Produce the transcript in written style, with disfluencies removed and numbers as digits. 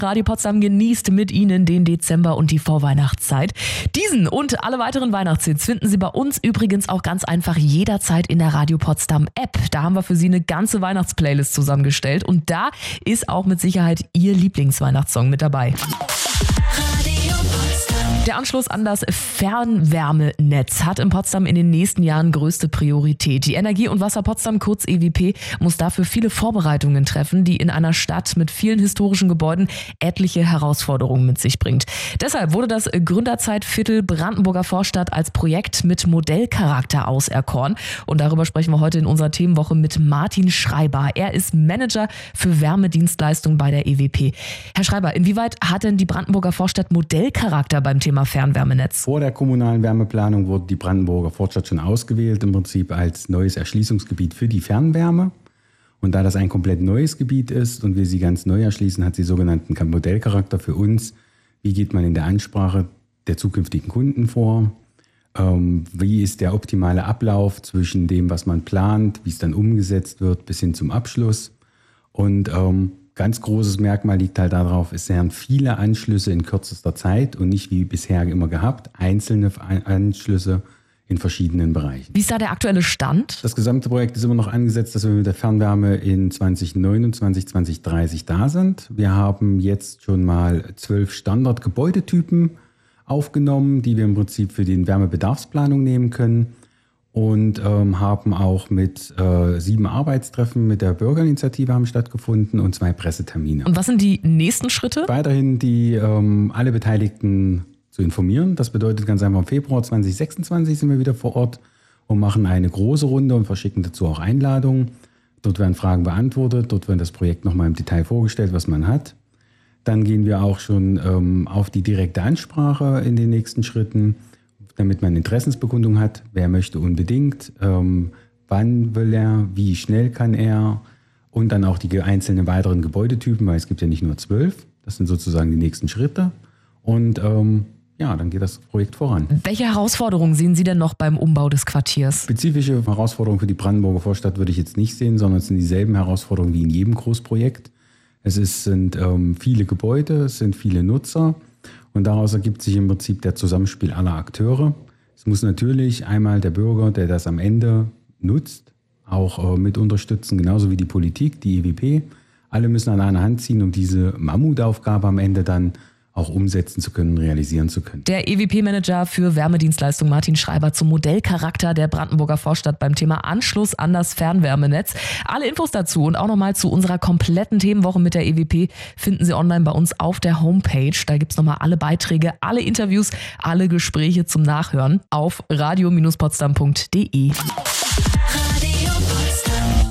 Radio Potsdam genießt mit Ihnen den Dezember und die Vorweihnachtszeit. Diesen und alle weiteren Weihnachtshits finden Sie bei uns übrigens auch ganz einfach jederzeit in der Radio Potsdam App. Da haben wir für Sie eine ganze Weihnachtsplaylist zusammengestellt und da ist auch mit Sicherheit Ihr Lieblingsweihnachtssong mit dabei. Der Anschluss an das Fernwärmenetz hat in Potsdam in den nächsten Jahren größte Priorität. Die Energie- und Wasser Potsdam, kurz EWP, muss dafür viele Vorbereitungen treffen, die in einer Stadt mit vielen historischen Gebäuden etliche Herausforderungen mit sich bringt. Deshalb wurde das Gründerzeitviertel Brandenburger Vorstadt als Projekt mit Modellcharakter auserkoren. Und darüber sprechen wir heute in unserer Themenwoche mit Martin Schreiber. Er ist Manager für Wärmedienstleistungen bei der EWP. Herr Schreiber, inwieweit hat denn die Brandenburger Vorstadt Modellcharakter beim Thema Fernwärmenetz? Vor der kommunalen Wärmeplanung wurde die Brandenburger Vorstadt schon ausgewählt, im Prinzip als neues Erschließungsgebiet für die Fernwärme. Und da das ein komplett neues Gebiet ist und wir sie ganz neu erschließen, hat sie sogenannten Modellcharakter für uns. Wie geht man in der Ansprache der zukünftigen Kunden vor? Wie ist der optimale Ablauf zwischen dem, was man plant, wie es dann umgesetzt wird, bis hin zum Abschluss? Und ganz großes Merkmal liegt halt darauf, es wären viele Anschlüsse in kürzester Zeit und nicht wie bisher immer gehabt, einzelne Anschlüsse in verschiedenen Bereichen. Wie ist da der aktuelle Stand? Das gesamte Projekt ist immer noch angesetzt, dass wir mit der Fernwärme in 2029, 2030 da sind. Wir haben jetzt schon mal 12 Standardgebäudetypen aufgenommen, die wir im Prinzip für die Wärmebedarfsplanung nehmen können. Und haben auch mit 7 Arbeitstreffen mit der Bürgerinitiative haben stattgefunden und 2 Pressetermine. Und was sind die nächsten Schritte? Weiterhin alle Beteiligten zu informieren. Das bedeutet ganz einfach, im Februar 2026 sind wir wieder vor Ort und machen eine große Runde und verschicken dazu auch Einladungen. Dort werden Fragen beantwortet, dort wird das Projekt nochmal im Detail vorgestellt, was man hat. Dann gehen wir auch schon auf die direkte Ansprache in den nächsten Schritten, damit man Interessensbekundung hat, wer möchte unbedingt, wann will er, wie schnell kann er und dann auch die einzelnen weiteren Gebäudetypen, weil es gibt ja nicht nur 12, das sind sozusagen die nächsten Schritte und dann geht das Projekt voran. Welche Herausforderungen sehen Sie denn noch beim Umbau des Quartiers? Spezifische Herausforderungen für die Brandenburger Vorstadt würde ich jetzt nicht sehen, sondern es sind dieselben Herausforderungen wie in jedem Großprojekt. Sind viele Gebäude, es sind viele Nutzer. Und daraus ergibt sich im Prinzip der Zusammenspiel aller Akteure. Es muss natürlich einmal der Bürger, der das am Ende nutzt, auch mit unterstützen, genauso wie die Politik, die EWP. Alle müssen an einer Hand ziehen, um diese Mammutaufgabe am Ende dann auch umsetzen zu können, realisieren zu können. Der EWP-Manager für Wärmedienstleistung Martin Schreiber zum Modellcharakter der Brandenburger Vorstadt beim Thema Anschluss an das Fernwärmenetz. Alle Infos dazu und auch nochmal zu unserer kompletten Themenwoche mit der EWP finden Sie online bei uns auf der Homepage. Da gibt es nochmal alle Beiträge, alle Interviews, alle Gespräche zum Nachhören auf radio-potsdam.de.